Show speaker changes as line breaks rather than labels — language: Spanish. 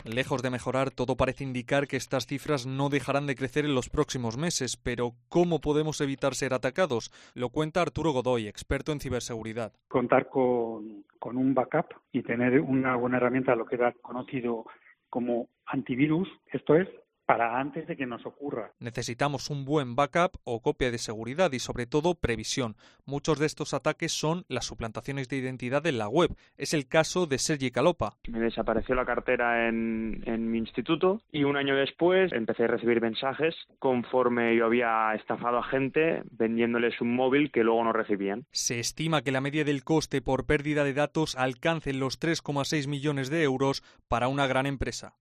Lejos de mejorar, todo parece indicar que estas cifras no dejarán de crecer en los próximos meses. Pero, ¿cómo podemos evitar ser atacados? Lo cuenta Arturo Godoy, experto en ciberseguridad.
Contar con un backup y tener una buena herramienta, lo que era conocido como antivirus, esto es, para antes de que nos ocurra.
Necesitamos un buen backup o copia de seguridad y, sobre todo, previsión. Muchos de estos ataques son las suplantaciones de identidad en la web. Es el caso de Sergi Calopa.
Me desapareció la cartera en mi instituto y un año después empecé a recibir mensajes conforme yo había estafado a gente vendiéndoles un móvil que luego no recibían.
Se estima que la media del coste por pérdida de datos alcance los 3,6 millones de euros para una gran empresa.